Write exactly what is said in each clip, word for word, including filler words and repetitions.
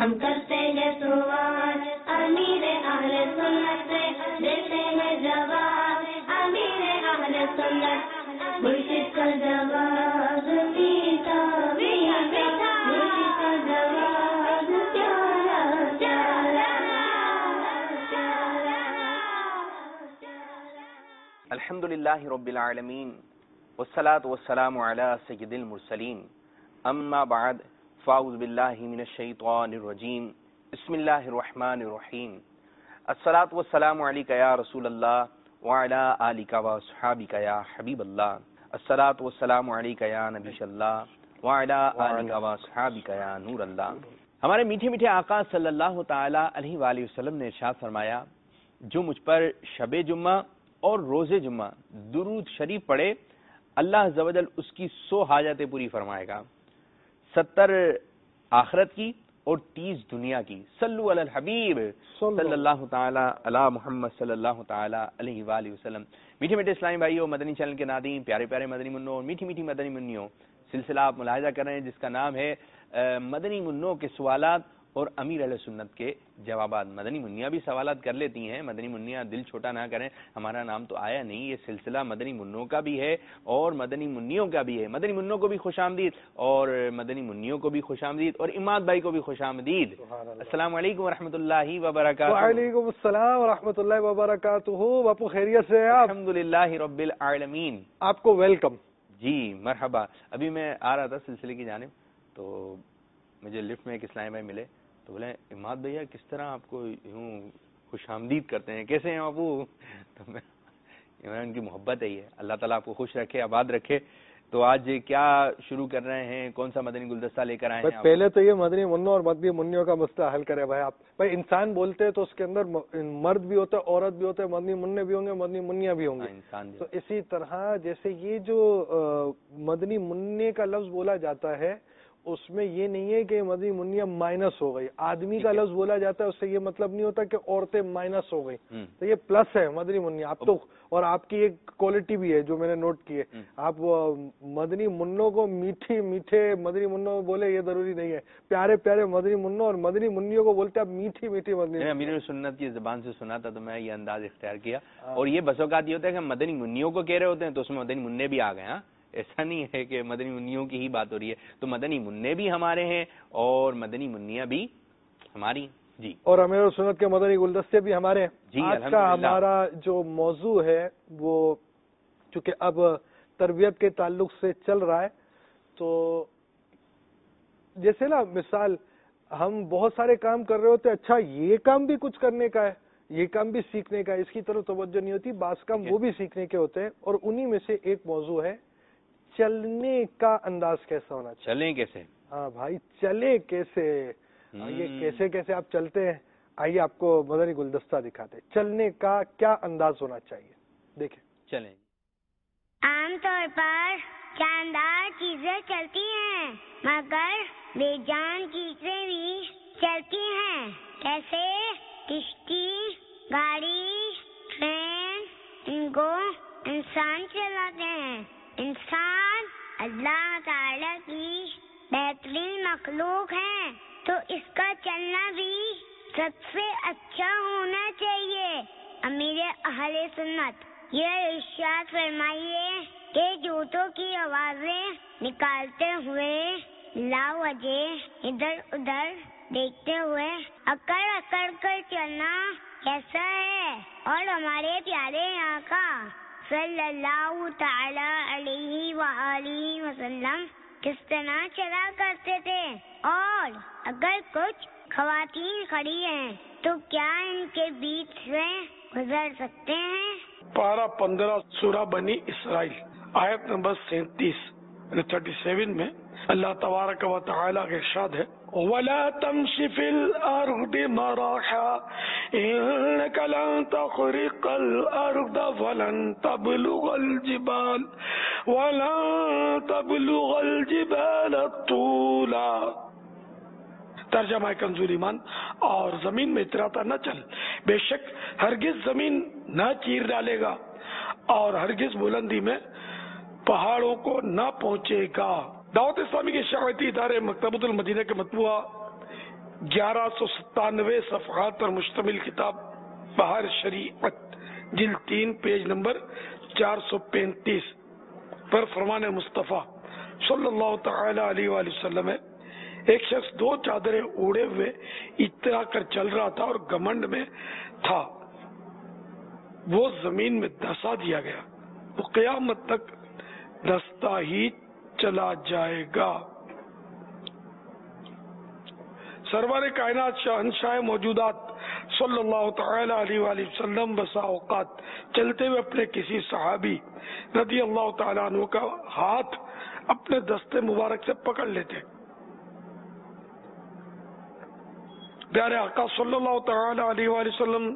ہم کرتے ہیں سوال امیر اہل سنت سے دیتے ہیں جواب امیر اہل سنت مرشد کا جواب میٹھا میٹھا مرشد کا جواب پیارا پیارا. الحمد للہ رب العالمین والصلاة والسلام علی سید المرسلین اما بعد فاعوذ باللہ من الشیطان الرجیم بسم اللہ الرحمن الرحیم الصلاة والسلام علیک یا رسول اللہ وعلی آلک واصحابک یا حبیب اللہ الصلاة والسلام علیک یا نبی اللہ وعلی آلک واصحابک یا نور اللہ. ہمارے میٹھے میٹھے آقا صلی اللہ تعالی علیہ وآلہ وسلم نے ارشاد فرمایا جو مجھ پر شب جمعہ اور روز جمعہ درود شریف پڑھے اللہ عز و جل اس کی سو حاجتیں پوری فرمائے گا، ستر آخرت کی اور تیس دنیا کی. صلو علی الحبیب صلی اللہ تعالی علی محمد صلی اللہ تعالی علیہ وآلہ وسلم. میٹھے میٹھے اسلامی بھائیوں، مدنی چینل کے ناظرین، پیارے پیارے مدنی منوں اور میٹھی میٹھی مدنی منیوں، سلسلہ آپ ملاحظہ کر رہے ہیں جس کا نام ہے مدنی منوں کے سوالات اور امیر اہل سنت کے جوابات. مدنی منیاں بھی سوالات کر لیتی ہیں، مدنی منیاں دل چھوٹا نہ کریں، ہمارا نام تو آیا نہیں. یہ سلسلہ مدنی منوں کا بھی ہے اور مدنی منیوں کا بھی ہے. مدنی منوں کو بھی خوش آمدید اور مدنی منیوں کو بھی خوش آمدید اور اماد بھائی کو بھی خوش آمدید. السلام علیکم ورحمۃ اللہ وبرکاتہ. وعلیکم السلام ورحمۃ اللہ وبرکاتہ. باپو خیریت سے ہیں آپ؟ الحمدللہ رب العالمین. آپ کو ویلکم. جی مرحبا. ابھی میں آ رہا تھا سلسلے کی جانب تو مجھے لفٹ میں ایک اسلامی بھائی ملے تو بولے اماد بھیا کس طرح آپ کو یوں خوش آمدید کرتے ہیں، کیسے ہیں ابو؟ تو میں ان کی محبت ہے یہ. اللہ تعالیٰ آپ کو خوش رکھے، آباد رکھے. تو آج کیا شروع کر رہے ہیں، کون سا مدنی گلدستہ لے کر آئے ہیں؟ پہلے تو یہ مدنی منوں اور مدنی منیوں کا مسئلہ حل کرے بھائی. آپ بھائی انسان بولتے ہیں تو اس کے اندر مرد بھی ہوتا ہے، عورت بھی ہوتا ہے، مدنی منع بھی ہوں گے، مدنی منیاں بھی ہوں گے. انسان تو اسی طرح جیسے یہ جو مدنی منع کا لفظ بولا جاتا ہے اس میں یہ نہیں ہے کہ مدنی منیہ مائنس ہو گئی. آدمی کا لفظ بولا جاتا ہے اس سے یہ مطلب نہیں ہوتا کہ عورتیں مائنس ہو گئی. تو یہ پلس ہے مدنی منیہ. آپ تو اور آپ کی ایک کوالٹی بھی ہے جو میں نے نوٹ کی ہے، آپ مدنی منوں کو میٹھی میٹھے مدنی منوں بولے یہ ضروری نہیں ہے. پیارے پیارے مدنی منوں اور مدنی منیوں کو بولتے آپ میٹھی میٹھی مدنی. امیر سنت کی زبان سے سنا تھا تو میں یہ انداز اختیار کیا. اور یہ بس اوقات یہ ہوتا ہے کہ مدنی منیوں کو کہہ رہے ہوتے ہیں تو اس میں مدنی منع بھی آ گئے. ہاں ایسا نہیں ہے کہ مدنی منیوں کی ہی بات ہو رہی ہے. تو مدنی منع بھی ہمارے ہیں اور مدنی منیاں بھی ہماری. جی اور امیر سنت کے مدنی گلدستے بھی ہمارے ہیں. جی آج کا ہمارا جو موضوع ہے وہ چونکہ اب تربیت کے تعلق سے چل رہا ہے تو جیسے نا مثال ہم بہت سارے کام کر رہے ہوتے ہیں، اچھا یہ کام بھی کچھ کرنے کا ہے، یہ کام بھی سیکھنے کا ہے، اس کی طرف توجہ نہیں ہوتی. بعض کام وہ بھی سیکھنے کے ہوتے ہیں اور انہی میں سے ایک موضوع ہے چلنے کا انداز کیسا ہونا چاہیے. چلیں کیسے؟ ہاں بھائی چلے کیسے، یہ کیسے کیسے آپ چلتے ہیں. آئیے آپ کو مدنی گلدستہ دکھاتے ہیں. چلنے کا کیا انداز ہونا چاہیے دیکھیں. چلیں. عام طور پر شاندار چیزیں چلتی ہیں مگر بے جان چیزیں بھی چلتی ہیں، جیسے کشتی، گاڑی، ٹرین. ان کو انسان چلاتے ہیں. انسان اللہ تعالی کی بہترین مخلوق ہے تو اس کا چلنا بھی سب سے اچھا ہونا چاہیے. امیر اہل سنت یہ ارشاد فرمائیے کہ جوتوں کی آوازیں نکالتے ہوئے لا وجہ ادھر ادھر دیکھتے ہوئے اکڑ اکڑ کر چلنا کیسا ہے. اور ہمارے پیارے آقا صلی اللہ تعالی علیہ وآلہ وسلم کس طرح چلا کرتے تھے. اور اگر کچھ خواتین کھڑی ہیں تو کیا ان کے بیچ سے گزر سکتے ہیں؟ پارہ پندرہ سورہ بنی اسرائیل آیت نمبر سینتیس تھرٹی سیون میں اللہ تبارک و تعالی کا ارشاد ہے وَلَا تَمْشِ فِي الْأَرْضِ مَرَحًا إِنَّكَ لَن تَخْرِقَ الْأَرْضَ وَلَن تَبْلُغَ الْجِبَالَ وَلَن تَبْلُغَ الْجِبَالَ طُولًا. ترجمہ کنزول ایمان، اور زمین میں اتراتا نہ چل، بے شک ہرگز زمین نہ چیر ڈالے گا اور ہرگز بلندی میں پہاڑوں کو نہ پہنچے گا. دعوت اسلامی کے شاعتی ادارے مکتبۃ المدینہ کے مطبوعہ گیارہ سو ستانوے صفحات پر مشتمل کتاب بہار شریعت جلد تین پیج نمبر چار سو پینتیس پر فرمان مصطفیٰ صلی اللہ تعالی علیہ وآلہ وسلم ہے، ایک شخص دو چادریں اوڑے ہوئے اترا کر چل رہا تھا اور گھمنڈ میں تھا، وہ زمین میں دھسا دیا گیا، وہ قیامت تک دھستا ہی چلا جائے گا۔ سرور کائنات شہنشاہ موجودات صلی اللہ تعالی علیہ وآلہ وسلم بسا اوقات چلتے ہوئے اپنے کسی صحابی رضی اللہ تعالیٰ عنہ کا ہاتھ اپنے دستے مبارک سے پکڑ لیتے۔ پیارے آقا صلی اللہ تعالی علیہ وآلہ وسلم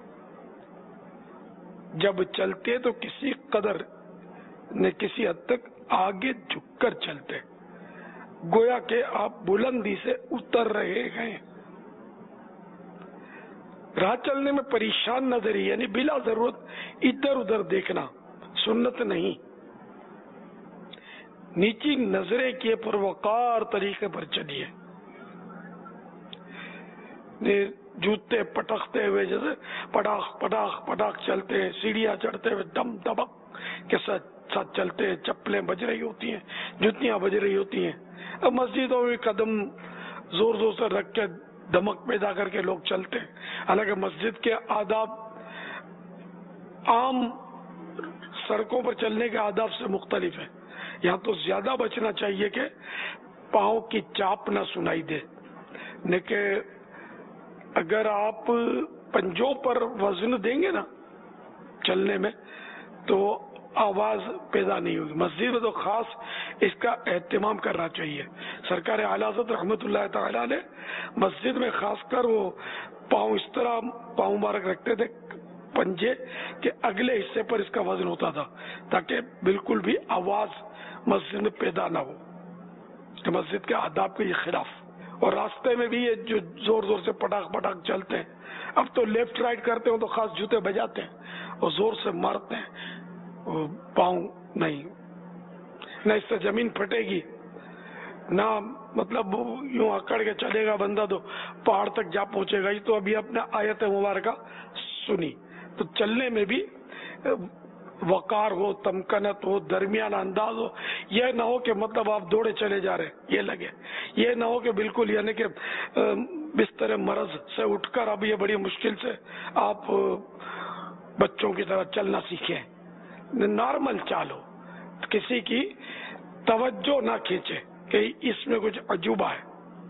جب چلتے تو کسی قدر نے کسی حد تک آگے جھک کر چلتے، گویا کہ آپ بلندی سے اتر رہے ہیں۔ راہ چلنے میں پریشان نظر ہی یعنی بلا ضرورت ادھر ادھر دیکھنا سنت نہیں، نیچی نظریں کیے پروقار طریقے پر چلیے، جوتے پٹکتے ہوئے جیسے پٹاخ پٹاخ پٹاخ چلتے ہیں، سیڑھیاں چڑھتے ہوئے دم دبک کے ساتھ ساتھ چلتے ہیں، چپلیں بج رہی ہوتی ہیں، جوتیاں بج رہی ہوتی ہیں۔ اب مسجدوں میں قدم زور زور سے رکھ کے دمک پیدا کر کے لوگ چلتے ہیں، حالانکہ مسجد کے آداب عام سڑکوں پر چلنے کے آداب سے مختلف ہے۔ یہاں تو زیادہ بچنا چاہیے کہ پاؤں کی چاپ نہ سنائی دے، لیکن اگر آپ پنجوں پر وزن دیں گے نا چلنے میں تو آواز پیدا نہیں ہوگی۔ مسجد میں تو خاص اس کا اہتمام کرنا چاہیے۔ سرکار اعلی حضرت رحمت اللہ تعالی علیہ مسجد میں خاص کر وہ پاؤں اس طرح پاؤں مبارک رکھتے تھے پنجے کہ اگلے حصے پر اس کا وزن ہوتا تھا تاکہ بالکل بھی آواز مسجد میں پیدا نہ ہو، کہ مسجد کے آداب کے یہ خلاف۔ اور راستے میں بھی یہ جو زور زور سے پٹاخ پٹاخ چلتے ہیں، اب تو لیفٹ رائٹ کرتے ہوں تو خاص جوتے بجاتے ہیں اور زور سے مارتے ہیں، پاؤں نہیں، نہ اس سے زمین پھٹے گی نہ مطلب یوں اکڑ کے چلے گا بندہ تو پہاڑ تک جا پہنچے گا۔ یہ تو ابھی اپنے آیت مبارکہ سنی، تو چلنے میں بھی وقار ہو، تمکنت ہو، درمیان انداز ہو، یہ نہ ہو کہ مطلب آپ دوڑے چلے جا رہے یہ لگے، یہ نہ ہو کہ بالکل یعنی کہ بستر مرض سے اٹھ کر اب یہ بڑی مشکل سے آپ بچوں کی طرح چلنا سیکھیں۔ نارمل چال ہو، کسی کی توجہ نہ کھینچے کہ اس میں کچھ عجوبہ ہے۔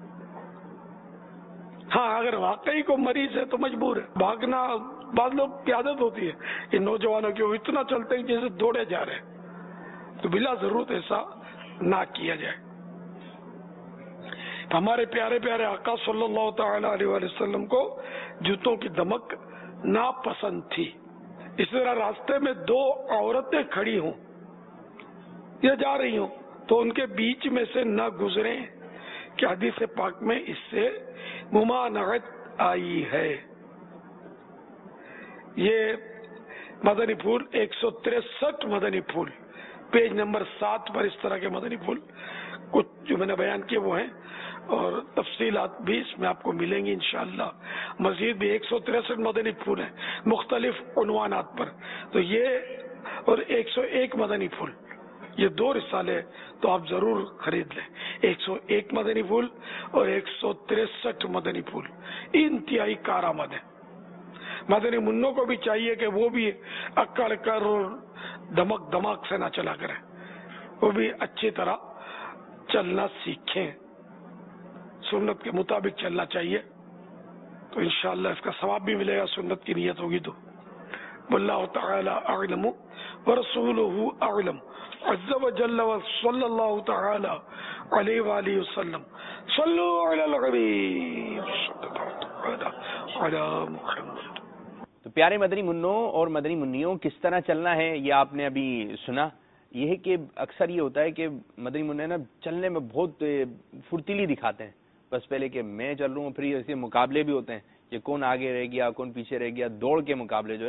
ہاں اگر واقعی کو مریض ہے تو مجبور ہے بھاگنا، بعض لوگ کی عادت ہوتی ہے کہ نوجوانوں کی وہ اتنا چلتے ہیں جیسے دوڑے جا رہے ہیں، تو بلا ضرورت ایسا نہ کیا جائے۔ ہمارے پیارے پیارے آقا صلی اللہ تعالی علیہ وآلہ وسلم کو جوتوں کی دمک ناپسند تھی۔ اس طرح راستے میں دو عورتیں کھڑی ہوں یا جا رہی ہوں تو ان کے بیچ میں سے نہ گزریں، کہ حدیث پاک میں اس سے ممانعت آئی ہے۔ یہ مدنی پھول ایک سو تریسٹھ مدنی پھول پیج نمبر سات پر اس طرح کے مدنی پھول کچھ جو میں نے بیان کیے وہ ہیں، اور تفصیلات بھی اس میں آپ کو ملیں گی انشاءاللہ۔ مزید بھی ایک سو تریسٹھ مدنی پھول ہیں مختلف عنوانات پر، تو یہ اور ایک سو ایک مدنی پھول، یہ دو رسالے تو آپ ضرور خرید لیں، ایک سو ایک مدنی پھول اور ایک سو تریسٹھ مدنی پھول انتہائی کارآمد ہیں۔ مدنی منوں کو بھی چاہیے کہ وہ بھی اکڑ کر اور دمک دماغ سے نہ چلا کریں، وہ بھی اچھی طرح چلنا سیکھیں، سنت کے مطابق چلنا چاہیے، تو انشاءاللہ اس کا ثواب بھی ملے گا، سنت کی نیت ہوگی تو۔ واللہ تعالی اعلم ورسولہ اعلم عز وجل وصلی اللہ تعالی علیہ وآلہ وسلم۔ صلو علی الحبیب علی محمد۔ تو پیارے مدنی منوں اور مدنی منیوں کس طرح چلنا ہے یہ آپ نے ابھی سنا۔ یہ ہے کہ اکثر یہ ہوتا ہے کہ مدنی منع نا چلنے میں بہت پھرتیلی دکھاتے ہیں، بس پہلے کہ میں چل رہا ہوں، پھر ایسے مقابلے بھی ہوتے ہیں، یہ کون آگے رہ گیا کون پیچھے رہ گیا، دوڑ کے مقابلے جو ہے نا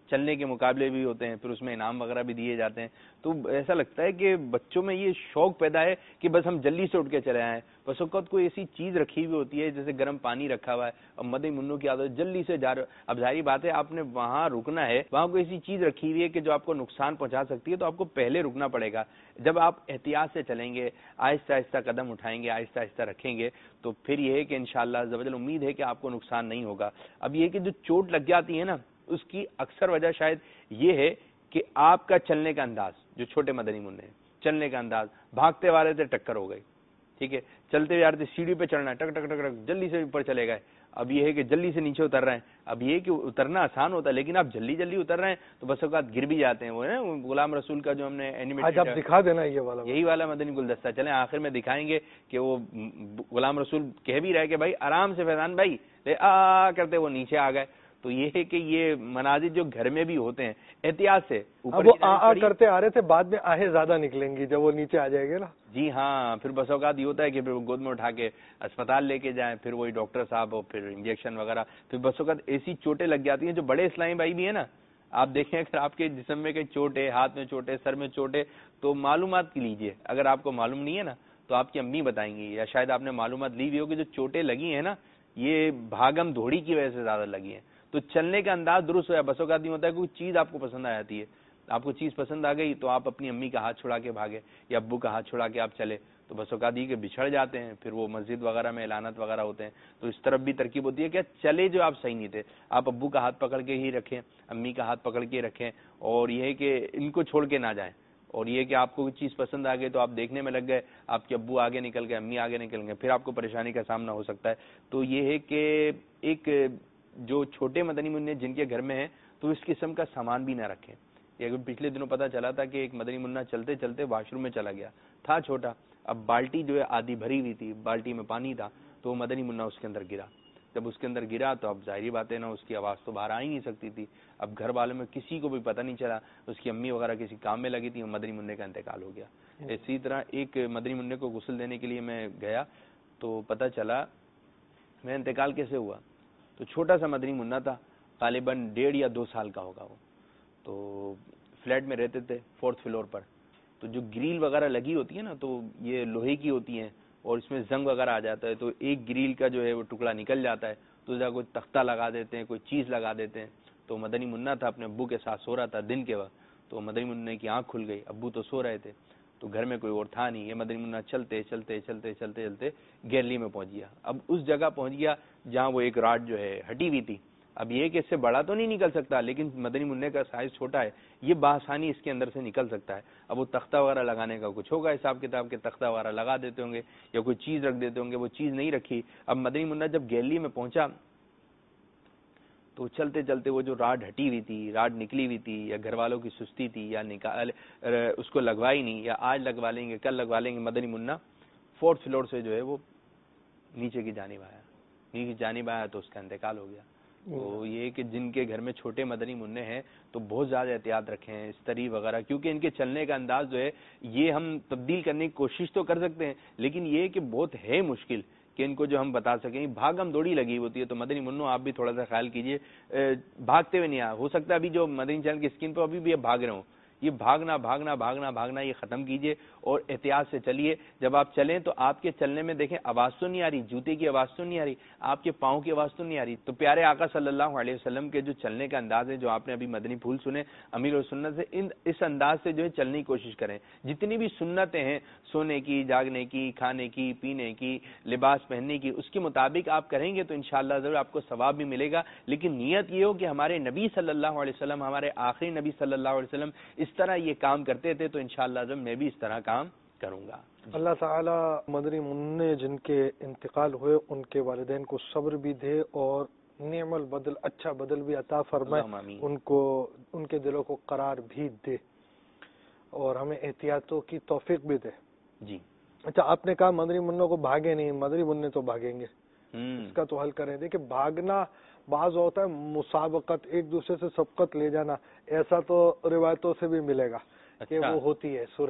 چلنے کے مقابلے بھی ہوتے ہیں، پھر اس میں انعام وغیرہ بھی دیے جاتے ہیں. تو ایسا لگتا ہے کہ بچوں میں یہ شوق پیدا ہے کہ بس ہم جلدی سے اٹھ کے چلے آئیں. بس اوقات کوئی ایسی چیز رکھی ہوئی ہوتی ہے جیسے گرم پانی رکھا ہوا ہے، اور مدنی منوں کی عادت جلدی سے جا رہے. اب ظاہری بات ہے آپ نے وہاں رکنا ہے، وہاں کوئی ایسی چیز رکھی ہوئی ہے کہ جو آپ کو نقصان پہنچا سکتی ہے، تو آپ کو پہلے رکنا پڑے گا. جب آپ احتیاط سے چلیں گے، آہستہ آہستہ قدم اٹھائیں گے، آہستہ آہستہ رکھیں گے، تو پھر یہ ہے کہ انشاءاللہ عز و جل امید ہے کہ آپ کو نقصان نہیں ہوگا. اب یہ کہ جو چوٹ لگ جاتی ہے نا، اس کی اکثر وجہ شاید یہ ہے کہ آپ کا چلنے کا انداز، جو چھوٹے مدنی منع ہیں چلنے کا انداز، بھاگتے والے سے ٹکر ہو گئی، ٹھیک ہے، چلتے ہوئے آتے سیڑھی پہ چڑھنا ہے، ٹک ٹک ٹک ٹک جلدی سے اوپر چلے گئے. اب یہ ہے کہ جلدی سے نیچے اتر رہے ہیں. اب یہ کہ اترنا آسان ہوتا ہے، لیکن آپ جلدی جلدی اتر رہے ہیں تو بس اوقات گر بھی جاتے ہیں. وہ نا غلام رسول کا جو ہم نے آج آپ دکھا دینا یہ والا یہی والا مدنی گلدستہ. چلیں آخر میں دکھائیں گے کہ وہ غلام رسول کہہ بھی رہے کہ بھائی آرام سے فیضان بھائی لے آ کرتے وہ نیچے آ گئے. تو یہ ہے کہ یہ مناظر جو گھر میں بھی ہوتے ہیں احتیاط سے اوپر وہ آ آ کرتے آ رہے تھے، بعد میں آہیں زیادہ نکلیں گی جب وہ نیچے آ جائے گے نا. جی ہاں، پھر بس اوقات یہ ہوتا ہے کہ پھر وہ گود میں اٹھا کے اسپتال لے کے جائیں، پھر وہی ڈاکٹر صاحب اور پھر انجیکشن وغیرہ. پھر بس اوقات ایسی چوٹیں لگ جاتی ہیں. جو بڑے اسلامی بھائی بھی ہیں نا، آپ دیکھیں اگر آپ کے جسم میں کہیں چوٹ ہے، ہاتھ میں چوٹ ہے، سر میں چوٹ ہے، تو معلومات لیجئے. اگر آپ کو معلوم نہیں ہے نا تو آپ کی امی بتائیں گی، یا شاید آپ نے معلومات لی ہوئی ہو کہ جو چوٹیں لگی ہیں نا یہ بھاگم دوڑی کی وجہ سے زیادہ لگی ہیں. تو چلنے کا انداز درست ہوا. بس اوقات نہیں ہوتا ہے کوئی چیز آپ کو پسند آ جاتی ہے، آپ کو چیز پسند آ گئی تو آپ اپنی امی کا ہاتھ چھڑا کے بھاگے یا ابو کا ہاتھ چھڑا کے آپ چلے، تو بس اوقات یہ کہ بچھڑ جاتے ہیں. پھر وہ مسجد وغیرہ میں اعلانات وغیرہ ہوتے ہیں، تو اس طرف بھی ترکیب ہوتی ہے کہ چلے جو آپ صحیح نہیں تھے، آپ ابو کا ہاتھ پکڑ کے ہی رکھیں، امی کا ہاتھ پکڑ کے رکھیں، اور یہ ہے کہ ان کو چھوڑ کے نہ جائیں. اور یہ کہ آپ کو کوئی چیز پسند آ گئی تو آپ دیکھنے میں لگ گئے، آپ کے ابو آگے نکل گئے، امی آگے نکل گئے، پھر آپ کو پریشانی کا سامنا ہو سکتا ہے. تو یہ ہے کہ ایک جو چھوٹے مدنی منع جن کے گھر میں ہیں تو اس قسم کا سامان بھی نہ رکھیں. یہ پچھلے دنوں پتہ چلا تھا کہ ایک مدنی منع چلتے چلتے واش روم میں چلا گیا، تھا چھوٹا، اب بالٹی جو ہے آدھی بھری ہوئی تھی، بالٹی میں پانی تھا، تو وہ مدنی منع اس کے اندر گرا. جب اس کے اندر گرا تو اب ظاہری بات ہے نا، اس کی آواز تو باہر آ ہی نہیں سکتی تھی. اب گھر والوں میں کسی کو بھی پتہ نہیں چلا، اس کی امی وغیرہ کسی کام میں لگی تھی، وہ مدنی منع کا انتقال ہو گیا. اسی طرح ایک مدنی منع کو غسل دینے کے لیے میں گیا تو پتہ چلا میں انتقال کیسے ہوا. تو چھوٹا سا مدنی منع تھا، غالباً ڈیڑھ یا دو سال کا ہوگا. وہ تو فلیٹ میں رہتے تھے فورتھ فلور پر. تو جو گریل وغیرہ لگی ہوتی ہے نا تو یہ لوہے کی ہوتی ہیں اور اس میں زنگ وغیرہ آ جاتا ہے، تو ایک گریل کا جو ہے وہ ٹکڑا نکل جاتا ہے، تو جا کوئی تختہ لگا دیتے ہیں، کوئی چیز لگا دیتے ہیں. تو مدنی منع تھا، اپنے ابو کے ساتھ سو رہا تھا دن کے وقت. تو مدنی منع کی آنکھ کھل گئی، ابو تو سو رہے تھے، تو گھر میں کوئی اور تھا نہیں. یہ مدنی منع چلتے چلتے چلتے چلتے چلتے گیلری میں پہنچ گیا. اب اس جگہ پہنچ گیا جہاں وہ ایک راڈ جو ہے ہٹی ہوئی تھی. اب یہ کہ اس سے بڑا تو نہیں نکل سکتا، لیکن مدنی منع کا سائز چھوٹا ہے، یہ بآسانی اس کے اندر سے نکل سکتا ہے. اب وہ تختہ وغیرہ لگانے کا کچھ ہوگا حساب کتاب کے، تختہ وغیرہ لگا دیتے ہوں گے یا کوئی چیز رکھ دیتے ہوں گے، وہ چیز نہیں رکھی. اب مدنی منع جب گیلری میں پہنچا تو چلتے چلتے وہ جو راڈ ہٹی ہوئی تھی، راڈ نکلی ہوئی تھی، یا گھر والوں کی سستی تھی، یا نکال اس کو لگوائی نہیں، یا آج لگوا لیں گے کل لگوا لیں گے، مدنی منع فورتھ فلور سے جو ہے وہ نیچے کی جانب آیا. نیچے جانب آیا تو اس کا انتقال ہو گیا. تو یہ کہ جن کے گھر میں چھوٹے مدنی منع ہیں تو بہت زیادہ احتیاط رکھیں، استری وغیرہ، کیونکہ ان کے چلنے کا انداز جو ہے یہ ہم تبدیل کرنے کی کوشش تو کر سکتے ہیں، لیکن یہ کہ بہت ہے مشکل کہ ان کو جو ہم بتا سکیں. بھاگم دوڑی لگی ہوتی ہے، تو مدنی منوں آپ بھی تھوڑا سا خیال کیجئے، بھاگتے ہوئے نہیں آ ہو سکتا ابھی جو مدنی چینل کی اسکرین پہ ابھی بھی بھاگ رہے ہوں. یہ بھاگنا بھاگنا بھاگنا بھاگنا یہ ختم کیجئے اور احتیاط سے چلیے. جب آپ چلیں تو آپ کے چلنے میں دیکھیں آواز تو نہیں آ رہی، جوتے کی آواز تو نہیں آ رہی، آپ کے پاؤں کی آواز تو نہیں آ رہی. تو پیارے آقا صلی اللہ علیہ وسلم کے جو چلنے کا انداز ہے، جو آپ نے ابھی مدنی پھول سنے امیر اور سنت سے، ان اس انداز سے جو ہے چلنے کی کوشش کریں. جتنی بھی سنتیں ہیں سونے کی، جاگنے کی، کھانے کی، پینے کی، لباس پہننے کی، اس کے مطابق آپ کریں گے تو انشاءاللہ ضرور آپ کو ثواب بھی ملے گا. لیکن نیت یہ ہو کہ ہمارے نبی صلی اللہ علیہ وسلم، ہمارے آخری نبی صلی اللہ علیہ وسلم اس طرح یہ کام کرتے تھے، تو انشاءاللہ ضرور میں بھی اس طرح کام کروں گا. اللہ تعالی مدنی منع جن کے انتقال ہوئے ان کے والدین کو صبر بھی دے اور نعم البدل، اچھا بدل بھی عطا فرمائے، ان کو ان کے دلوں کو قرار بھی دے اور ہمیں احتیاطوں کی توفیق بھی دے. جی اچھا، آپ نے کہا مدنی منوں کو بھاگے نہیں، مدنی منع تو بھاگیں گے، اس کا تو حل کریں. دیکھیں بھاگنا بعض ہوتا ہے مسابقت، ایک دوسرے سے سبقت لے جانا، ایسا تو روایتوں سے بھی ملے گا کہ وہ ہوتی ہے صورت.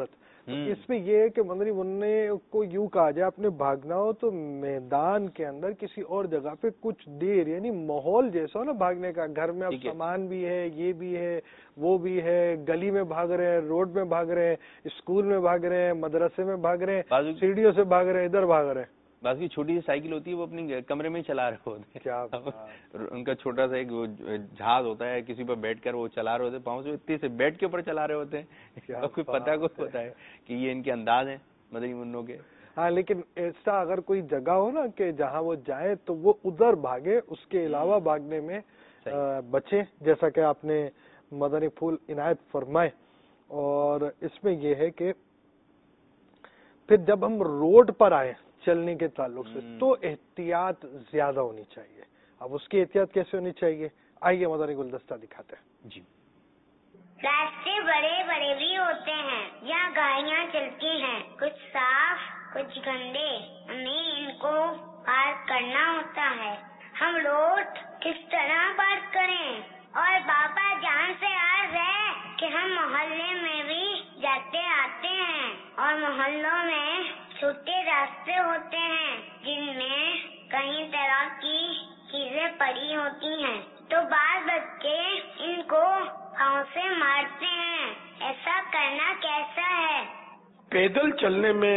اس میں یہ ہے کہ مدنی منع کو یوں کہا جائے اپنے بھاگنا ہو تو میدان کے اندر کسی اور جگہ پہ کچھ دیر، یعنی ماحول جیسا ہو نا بھاگنے کا، گھر میں اب سامان بھی ہے، یہ بھی ہے، وہ بھی ہے، گلی میں بھاگ رہے ہیں، روڈ میں بھاگ رہے ہیں، اسکول میں بھاگ رہے ہیں، مدرسے میں بھاگ رہے ہیں، سیڑھیوں سے بھاگ رہے ہیں، ادھر بھاگ رہے ہیں. بعض کی چھوٹی سی سائیکل ہوتی ہے وہ اپنی کمرے میں ہی چلا رہے ہوتے ہیں، ان کا چھوٹا سا ایک جہاز ہوتا ہے، کسی پر بیٹھ کر وہ چلا رہے ہوتے ہیں، پاؤں سے اتنی سے بیٹھ کے اوپر چلا رہے ہوتے ہیں، کوئی پتہ کو ہوتا ہے کہ یہ ان کے انداز ہیں مدنی منوں کے. ہاں لیکن ایسا اگر کوئی جگہ ہو نا کہ جہاں وہ جائیں تو وہ ادھر بھاگے، اس کے علاوہ بھاگنے میں بچے، جیسا کہ آپ نے مدنی پھول عنایت فرمائے. اور اس میں یہ ہے کہ پھر جب ہم روڈ پر آئے چلنے کے تعلق سے تو احتیاط زیادہ ہونی چاہیے. اب اس کی احتیاط کیسے ہونی چاہیے، آئیے مدنی گلدستہ دکھاتے ہیں. جی. راستے بڑے بڑے بھی ہوتے ہیں، جہاں گاڑیاں چلتی ہیں، کچھ صاف کچھ گندے، ہمیں ان کو پار کرنا ہوتا ہے. ہم روڈ کس طرح پار کریں؟ اور بابا جان سے عرض ہے کہ ہم محلے میں بھی جاتے آتے ہیں، اور محلوں میں چھوٹے راستے ہوتے ہیں جن میں کئی طرح کی چیزیں پڑی ہوتی ہیں، تو بعض بچے ان کو پاؤں سے مارتے ہیں. ایسا کرنا کیسا ہے؟ پیدل چلنے میں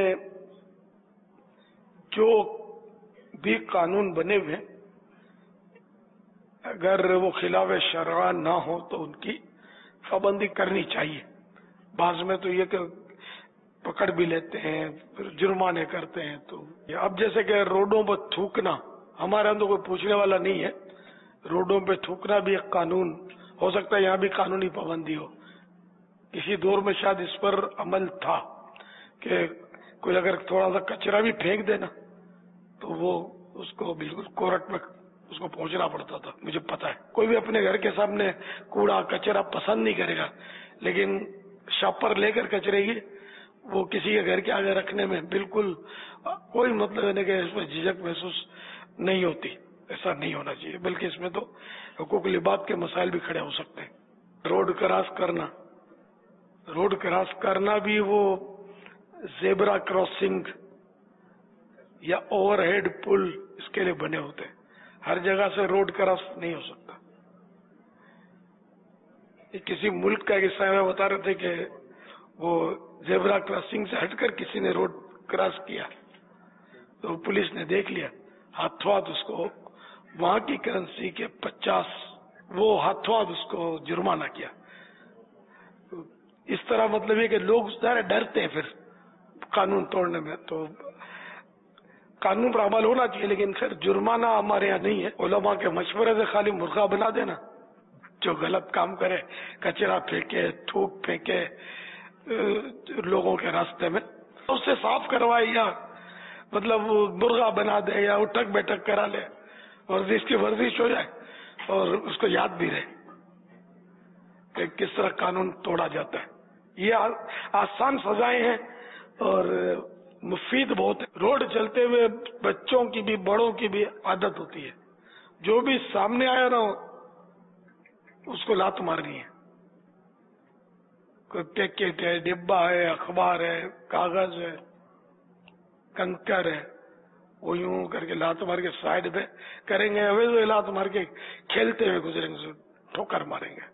جو بھی قانون بنے ہوئے اگر وہ خلاف شرع نہ ہو تو ان کی پابندی کرنی چاہیے. بعض میں تو یہ کہ پکڑ بھی لیتے ہیں، پھر جرمانے کرتے ہیں. تو اب جیسے کہ روڈوں پر تھوکنا، ہمارے اندر کوئی پوچھنے والا نہیں ہے، روڈوں پہ تھوکنا بھی ایک قانون ہو سکتا ہے، یہاں بھی قانونی پابندی ہو. کسی دور میں شاید اس پر عمل تھا کہ کوئی اگر تھوڑا سا کچرا بھی پھینک دینا تو وہ اس کو بالکل کورٹ میں اس کو پہنچنا پڑتا تھا. مجھے پتا ہے کوئی بھی اپنے گھر کے سامنے کوڑا کچرا پسند نہیں کرے گا، لیکن شاپر لے کر کچرے گی وہ کسی کے گھر کے آگے رکھنے میں بالکل کوئی مطلب نہیں کہ اس میں جھجک محسوس نہیں ہوتی. ایسا نہیں ہونا چاہیے، بلکہ اس میں تو حقوق العباد کے مسائل بھی کھڑے ہو سکتے ہیں. روڈ کراس کرنا، روڈ کراس کرنا بھی وہ زیبرا کراسنگ یا اوور ہیڈ پل اس کے لیے بنے ہوتے ہیں. ہر جگہ سے روڈ کراس نہیں ہو سکتا. کسی ملک کا ایک حصہ میں بتا رہے تھے کہ وہ زیبرا کراسنگ سے ہٹ کر کسی نے روڈ کراس کیا تو پولیس نے دیکھ لیا، ہاتھوں ہاتھ اس کو وہاں کی کرنسی کے پچاس وہ ہاتھوں ہاتھ اس کو جرمانہ کیا. اس طرح مطلب یہ کہ لوگ سارے ڈرتے ہیں پھر قانون توڑنے میں. تو قانون پر عمل ہونا چاہیے، لیکن پھر جرمانہ ہمارے یہاں نہیں ہے. علماء کے مشورے سے خالی مرغا بنا دینا، جو غلط کام کرے، کچرا پھینکے، تھوک پھینکے لوگوں کے راستے میں، اس سے صاف کروائے یا مطلب مرغا بنا دے یا اٹھک بیٹھک کرا لے، ورزش کی ورزش ہو جائے اور اس کو یاد بھی رہے کہ کس طرح قانون توڑا جاتا ہے. یہ آسان سزائیں ہیں اور مفید بہت ہے. روڈ چلتے ہوئے بچوں کی بھی بڑوں کی بھی عادت ہوتی ہے، جو بھی سامنے آیا نہ ہو اس کو لات مارنی ہے. کوئی پیکٹ ہے، ڈبہ ہے، اخبار ہے، کاغذ ہے، کنکر ہے، وہ یوں کر کے لات مار کے سائڈ پہ کریں گے، ویسے لات مار کے کھیلتے ہوئے گزریں گے، ٹھوکر ماریں گے.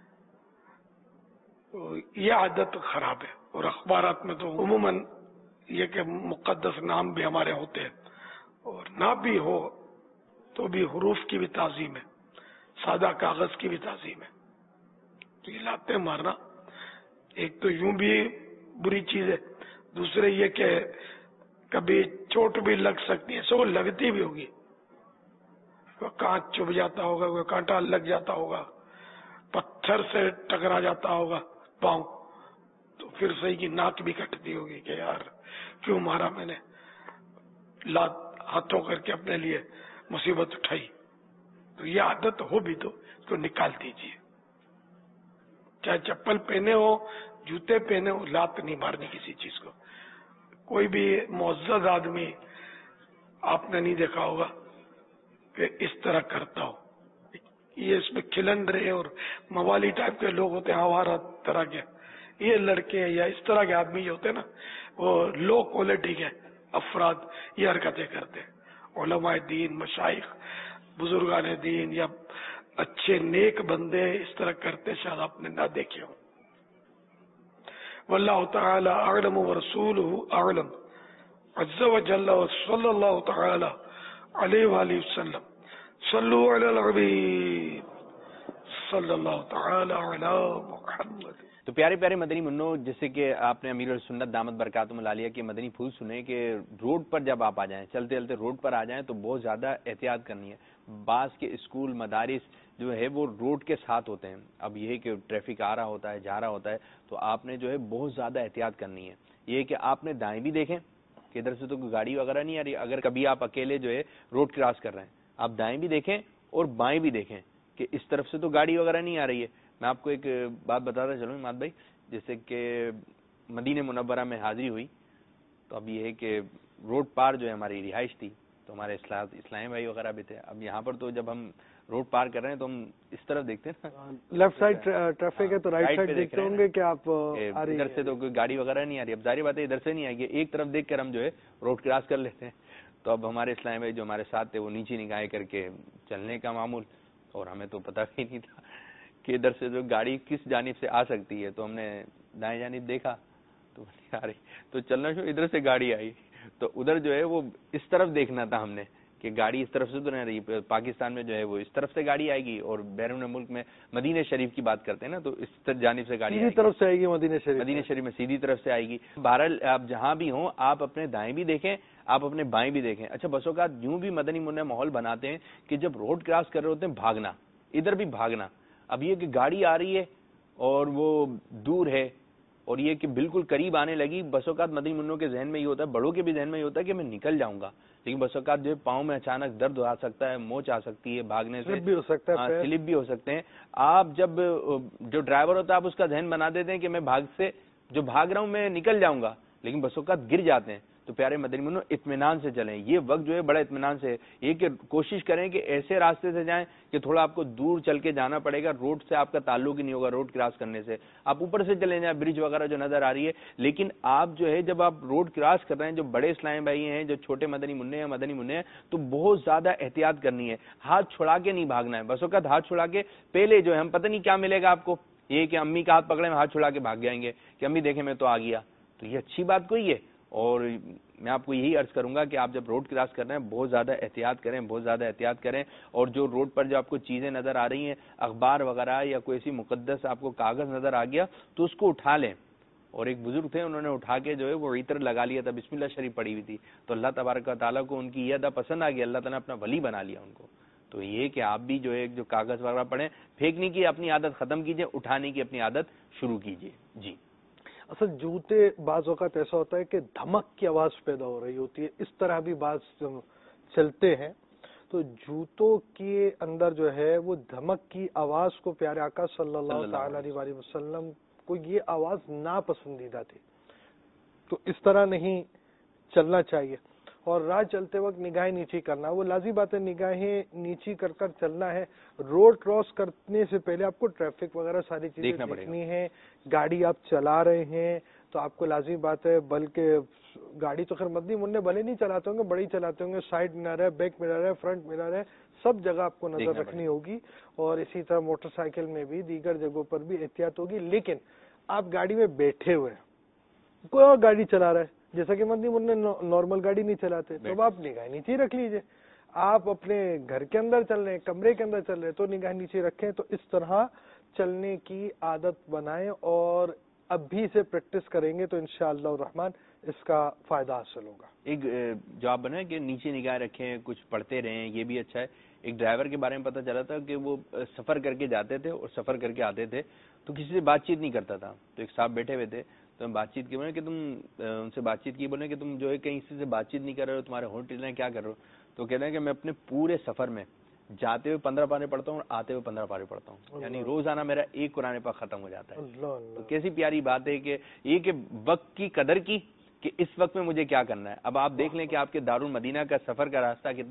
تو یہ عادت خراب ہے. اور اخبارات میں تو عموماً یہ کہ مقدس نام بھی ہمارے ہوتے ہیں، اور نہ بھی ہو تو بھی حروف کی بھی تعظیم ہے، سادہ کاغذ کی بھی تعظیم ہے. تو یہ لاتیں مارنا ایک تو یوں بھی بری چیز ہے، دوسرے یہ کہ کبھی چوٹ بھی لگ سکتی ہے، سو لگتی بھی ہوگی، کوئی کانچ چبھ جاتا ہوگا، کوئی کانٹا لگ جاتا ہوگا، پتھر سے ٹکرا جاتا ہوگا پاؤں، تو پھر صحیح کی ناک بھی کٹتی ہوگی کہ یار کیوں مارا میں نے، لات ہاتھوں کر کے اپنے لیے مصیبت اٹھائی. تو یہ عادت ہو بھی تو اس کو نکال دیجیے. چاہے چپل پہنے ہو، جوتے پہنے ہو، لات نہیں مارنی کسی چیز کو. کوئی بھی معزز آدمی آپ نے نہیں دیکھا ہوگا کہ اس طرح کرتا ہو. یہ اس میں کھلن رہے اور موالی ٹائپ کے لوگ ہوتے ہیں، آوارہ طرح کے، یہ لڑکے یا اس طرح کے آدمی جو ہوتے ہیں نا وہ لو کوالٹی کے افراد یہ حرکتیں کرتے ہیں. علماء دین، مشائخ، بزرگان دین یا اچھے نیک بندے اس طرح کرتے شاید آپ نے نہ دیکھے ہوں. واللہ تعالی اعلم ورسولہ اعلم عز وجل وصلی اللہ تعالی علیہ وآلہ وسلم. صلو علی الحبیب صلی اللہ تعالی علی محمد. تو پیارے پیارے مدنی منو، جیسے کہ آپ نے امیر السنت دامت برکاتہم العالیہ کے مدنی پھول سنے کہ روڈ پر جب آپ آ جائیں، چلتے چلتے روڈ پر آ جائیں تو بہت زیادہ احتیاط کرنی ہے. بعض کے اسکول مدارس جو ہے وہ روڈ کے ساتھ ہوتے ہیں. اب یہ کہ ٹریفک آ رہا ہوتا ہے، جا رہا ہوتا ہے، تو آپ نے جو ہے بہت زیادہ احتیاط کرنی ہے. یہ کہ آپ نے دائیں بھی دیکھیں کہ ادھر سے تو کوئی گاڑی وغیرہ نہیں آ رہی. اگر کبھی آپ اکیلے جو ہے روڈ کراس کر رہے ہیں، آپ دائیں بھی دیکھیں اور بائیں بھی دیکھیں کہ اس طرف سے تو گاڑی وغیرہ نہیں آ رہی ہے. میں آپ کو ایک بات بتاتا چلوں اماد بھائی، جیسے کہ مدینہ منورہ میں حاضری ہوئی تو اب یہ ہے کہ روڈ پار جو ہے ہماری رہائش تھی تو ہمارے اسلامی بھائی وغیرہ بھی تھے. اب یہاں پر تو جب ہم روڈ پار کر رہے ہیں تو ہم اس طرف دیکھتے ہیں نا، لیفٹ سائڈ ٹریفک ہے تو رائٹ سائڈ دیکھتے ہوں گے کہ آپ ادھر سے تو کوئی گاڑی وغیرہ نہیں آ رہی. اب ظاہر بات ہے ادھر سے نہیں آئے گی، ایک طرف دیکھ کر ہم جو ہے روڈ کراس کر لیتے ہیں. تو اب ہمارے اسلامی بھائی جو ہمارے ساتھ تھے وہ نیچے نگاہیں کر کے چلنے کا معمول، اور ہمیں تو پتہ بھی نہیں تھا کہ ادھر سے جو گاڑی کس جانب سے آ سکتی ہے. تو ہم نے دائیں جانب دیکھا تو نہیں آ رہی، تو چلنا شو ادھر سے گاڑی آئی. تو ادھر جو ہے وہ اس طرف دیکھنا تھا ہم نے کہ گاڑی اس طرف سے تو نہیں رہی. پاکستان میں جو ہے وہ اس طرف سے گاڑی آئے گی اور بیرون ملک میں مدینہ شریف کی بات کرتے ہیں نا تو اس جانب سے گاڑی سیدھی طرف سے آئے گی. مدینہ شریف مدینہ شریف میں سیدھی طرف سے آئے گی. بہرحال آپ جہاں بھی ہوں آپ اپنے دائیں بھی دیکھیں، آپ اپنے بائیں بھی دیکھیں. اچھا بس اوقات یوں بھی مدنی منع ماحول بناتے ہیں کہ جب روڈ کراس کر رہے ہوتے ہیں بھاگنا، ادھر بھی بھاگنا. اب یہ کہ گاڑی آ رہی ہے اور وہ دور ہے اور یہ کہ بالکل قریب آنے لگی، بس اوقات مدنی منوں کے ذہن میں یہ ہوتا ہے، بڑوں کے بھی ذہن میں یہ ہوتا ہے کہ میں نکل جاؤں گا، لیکن بس اوقات جو ہے پاؤں میں اچانک درد آ سکتا ہے، موچ آ سکتی ہے، بھاگنے سے سلپ بھی ہو سکتا ہے، سلپ بھی ہو سکتے ہیں. آپ جب جو ڈرائیور ہوتا ہے آپ اس کا ذہن بنا دیتے ہیں کہ میں بھاگ سے جو بھاگ رہا ہوں میں نکل جاؤں گا، لیکن بس اوقات گر جاتے ہیں. تو پیارے مدنی منوں اطمینان سے چلیں. یہ وقت جو ہے بڑا اطمینان سے ہے. یہ کہ کوشش کریں کہ ایسے راستے سے جائیں کہ تھوڑا آپ کو دور چل کے جانا پڑے گا، روڈ سے آپ کا تعلق ہی نہیں ہوگا. روڈ کراس کرنے سے آپ اوپر سے چلے جائیں، برج وغیرہ جو نظر آ رہی ہے، لیکن آپ جو ہے جب آپ روڈ کراس کر رہے ہیں، جو بڑے اسلامی بھائی ہیں، جو چھوٹے مدنی منع ہیں مدنی منع ہیں، تو بہت زیادہ احتیاط کرنی ہے. ہاتھ چھڑا کے نہیں بھاگنا ہے. بس وقت ہاتھ چھڑا کے پہلے جو ہے ہم پتہ نہیں کیا ملے گا آپ کو، یہ کہ امی کا ہاتھ پکڑے میں ہاتھ چھڑا کے بھاگ جائیں گے کہ امی دیکھیں میں تو آ گیا. تو یہ اچھی بات کوئی ہے. اور میں آپ کو یہی عرض کروں گا کہ آپ جب روڈ کراس کر رہے ہیں بہت زیادہ احتیاط کریں، بہت زیادہ احتیاط کریں. اور جو روڈ پر جو آپ کو چیزیں نظر آ رہی ہیں، اخبار وغیرہ یا کوئی ایسی مقدس آپ کو کاغذ نظر آ گیا تو اس کو اٹھا لیں. اور ایک بزرگ تھے انہوں نے اٹھا کے جو ہے وہ عطر لگا لیا تھا، بسم اللہ شریف پڑی ہوئی تھی، تو اللہ تبارک و تعالیٰ کو ان کی یہ ادا پسند آ گئی، اللہ تعالیٰ نے اپنا ولی بنا لیا ان کو. تو یہ کہ آپ بھی جو ہے جو کاغذ وغیرہ پڑھیں، پھینکنے کی اپنی عادت ختم کیجئے، اٹھانے کی اپنی عادت شروع کیجئے. جی اصل جوتے بعض اوقات ایسا ہوتا ہے کہ دھمک کی آواز پیدا ہو رہی ہوتی ہے، اس طرح بھی بعض چلتے ہیں. تو جوتوں کے اندر جو ہے وہ دھمک کی آواز کو پیارے آقا صلی اللہ تعالی علیہ وسلم کو یہ آواز ناپسندیدہ تھی. تو اس طرح نہیں چلنا چاہیے. اور راہ چلتے وقت نگاہیں نیچی کرنا، وہ لازمی بات ہے، نگاہیں نیچی کر کر چلنا ہے. روڈ کراس کرنے سے پہلے آپ کو ٹریفک وغیرہ ساری چیزیں دیکھنی ہے. گاڑی آپ چلا رہے ہیں تو آپ کو لازمی بات ہے، بلکہ گاڑی تو خیر مدنی منع بھلے نہیں چلاتے ہوں گے، بڑی چلاتے ہوں گے، سائڈ مرر ہے، بیک مرر ہے، فرنٹ مرر ہے، سب جگہ آپ کو نظر رکھنی ہوگی. اور اسی طرح موٹر سائیکل میں بھی دیگر جگہوں پر بھی احتیاط ہوگی. لیکن آپ گاڑی میں بیٹھے ہوئے ہیں، کوئی اور گاڑی چلا رہا ہے، جیسا کہ مدنی منع نارمل گاڑی نہیں چلاتے، تو اب آپ نگاہ نیچے رکھ لیجئے. آپ اپنے گھر کے اندر چل رہے ہیں، کمرے کے اندر چل رہے ہیں تو نگاہ نیچے رکھیں. تو اس طرح چلنے کی عادت بنائیں اور اب بھی سے پریکٹس کریں گے تو انشاءاللہ الرحمن اس کا فائدہ حاصل ہوگا. ایک جواب بنا کہ نیچے نگاہ رکھیں، کچھ پڑھتے رہیں، یہ بھی اچھا ہے. ایک ڈرائیور کے بارے میں پتہ چلا تھا کہ وہ سفر کر کے جاتے تھے اور سفر کر کے آتے تھے تو کسی سے بات چیت نہیں کرتا تھا. تو ایک صاحب بیٹھے ہوئے تھے تو ہم بات چیت کی، بولے کہ تم ان سے بات چیت کی، بولے کہ تم جو ہے کہیں سے بات چیت نہیں کر رہے ہو، تمہارے ہونٹ ہل رہے ہیں، کیا کر رہے ہو؟ تو کہتے ہیں کہ میں اپنے پورے سفر میں جاتے ہوئے پندرہ پارے پڑھتا ہوں اور آتے ہوئے پندرہ پارے پڑھتا ہوں، یعنی روزانہ میرا ایک قرآن پاک ختم ہو جاتا ہے. تو کیسی پیاری بات ہے کہ یہ کہ وقت کی قدر کی کہ اس وقت میں مجھے کیا کرنا ہے. اب آپ دیکھ لیں کہ آپ کے دارالمدینہ کا سفر کا راستہ کتنا ہے،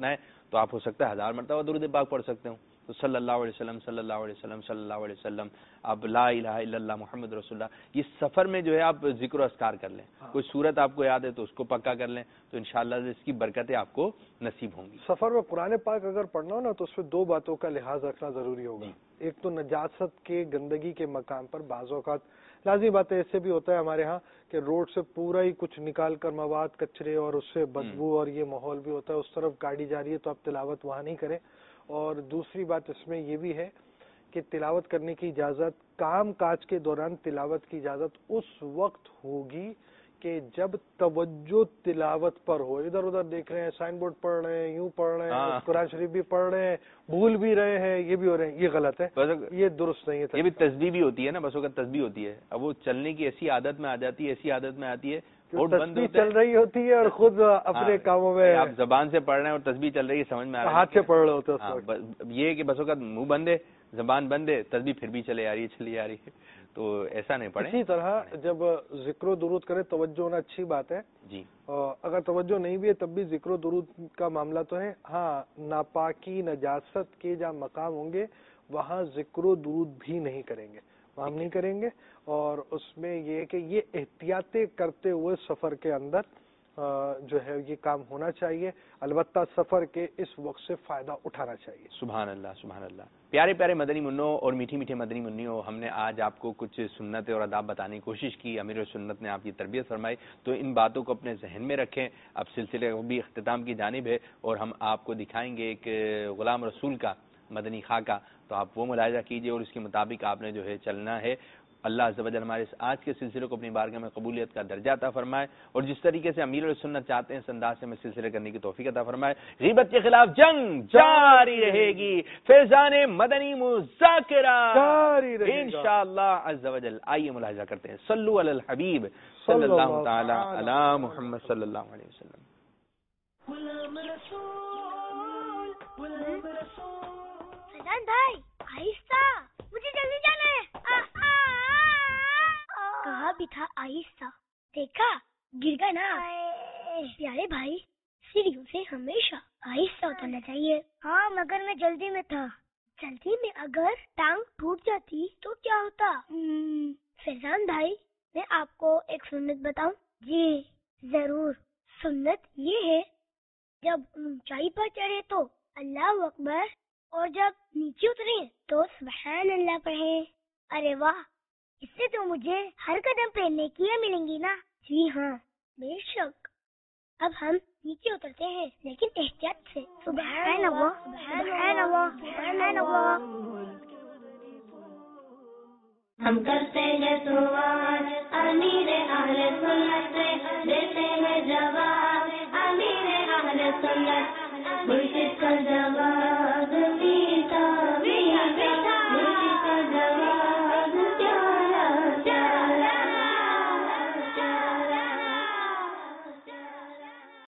تو آپ ہو سکتا ہے ہزار مرتبہ درود پاک پڑھ سکتے ہوں. تو صلی اللہ علیہ وسلم صلی اللہ علیہ وسلم صلی اللہ علیہ وسلم آپ لا الہ الا اللہ محمد رسول اللہ. یہ سفر میں جو ہے آپ ذکر و اذکار کر لیں. کوئی صورت آپ کو یاد ہے تو اس کو پکا کر لیں, تو انشاءاللہ اس کی برکتیں آپ کو نصیب ہوں گی. سفر میں قرآن پاک اگر پڑھنا ہو نا تو اس میں دو باتوں کا لحاظ رکھنا ضروری ہوگا. ایک تو نجاست کے گندگی کے مقام پر بعض اوقات لازمی بات ہے, ایسے بھی ہوتا ہے ہمارے ہاں کہ روڈ سے پورا ہی کچھ نکال کر مواد کچرے اور اس سے بدبو اور یہ ماحول بھی ہوتا ہے, اس طرف گاڑی جا رہی ہے تو آپ تلاوت وہاں نہیں کریں. اور دوسری بات اس میں یہ بھی ہے کہ تلاوت کرنے کی اجازت, کام کاج کے دوران تلاوت کی اجازت اس وقت ہوگی کہ جب توجہ تلاوت پر ہو. ادھر ادھر دیکھ رہے ہیں, سائن بورڈ پڑھ رہے ہیں, یوں پڑھ رہے ہیں, قرآن شریف بھی پڑھ رہے ہیں, بھول بھی رہے ہیں, یہ بھی ہو رہے ہیں, یہ غلط ہے, یہ درست نہیں ہے. یہ بھی تسبیح بھی ہوتی ہے نا, بسوں کا تسبیح ہوتی ہے. اب وہ چلنے کی ایسی عادت میں آ جاتی ہے, ایسی عادت میں آتی ہے, تسبیح چل رہی ہوتی ہے اور خود اپنے کاموں میں آپ زبان سے پڑھ رہے ہیں اور تسبیح چل رہی ہے, سمجھ میں آ رہا ہے, ہاتھ سے پڑھ رہے ہوتے ہیں. یہ کہ بسوں کا منہ بند ہے, زبان بند ہے, تسبیح پھر بھی چلے آ رہی ہے چلی آ رہی ہے, تو ایسا نہیں پڑھیں. اسی طرح جب ذکر و درود کرے توجہ ہونا اچھی بات ہے جی. اگر توجہ نہیں بھی ہے تب بھی ذکر و درود کا معاملہ تو ہے. ہاں, ناپاکی نجاست کے جہاں مقام ہوں گے وہاں ذکر و درود بھی نہیں کریں گے, وہاں ہم نہیں کریں گے. اور اس میں یہ ہے کہ یہ احتیاطیں کرتے ہوئے سفر کے اندر جو ہے یہ کام ہونا چاہیے. البتہ سفر کے اس وقت سے فائدہ اٹھانا چاہیے. سبحان اللہ سبحان اللہ. پیارے پیارے مدنی منوں اور میٹھی میٹھے مدنی منیوں, ہم نے آج آپ کو کچھ سنت اور آداب بتانے کی کوشش کی. امیر سنت نے آپ کی تربیت فرمائی, تو ان باتوں کو اپنے ذہن میں رکھیں. اب سلسلے بھی اختتام کی جانب ہے اور ہم آپ کو دکھائیں گے ایک غلام رسول کا مدنی خاکہ, تو آپ وہ ملاحظہ کیجئے اور اس کے مطابق آپ نے جو ہے چلنا ہے. اللہ عز و جل ہمارے اس آج کے سلسلے کو اپنی بارگاہ میں قبولیت کا درجہ عطا فرمائے, اور جس طریقے سے امیر السنت چاہتے ہیں اس انداز سے ہمیں سلسلے کرنے کی توفیق عطا فرمائے. غیبت کے خلاف جنگ جاری رہے گی, فیضان مدنی مذاکرہ جاری رہے گا انشاءاللہ عز و جل. آئیے ملاحظہ کرتے ہیں. صلو علی الحبیب صلی اللہ تعالی علی محمد صلی اللہ علیہ وسلم. فیضان بھائی آہستہ, مجھے جلدی جانا ہے. کہا بھی تھا آہستہ, دیکھا گر گیا نا. پیارے بھائی سیڑھیوں سے ہمیشہ آہستہ اترنا چاہیے. ہاں مگر میں جلدی میں تھا. جلدی میں اگر ٹانگ ٹوٹ جاتی تو کیا ہوتا؟ فیضان بھائی میں آپ کو ایک سنت بتاؤں؟ جی ضرور. سنت یہ ہے جب اونچائی پر چڑھے تو اللہ اکبر, اور جب نیچے اترے تو سبحان اللہ پڑھیں. ارے واہ, اس سے تو مجھے ہر قدم پہ نیکیاں ملیں گی نا. جی ہاں بے شک. اب ہم نیچے اترتے ہیں لیکن احتیاط سے. سبحان اللہ سبحان اللہ سبحان اللہ. ہم کرتے ہیں سوال امیر اہل سنت سے, دیتے ہیں جواب امیر اہل سنت.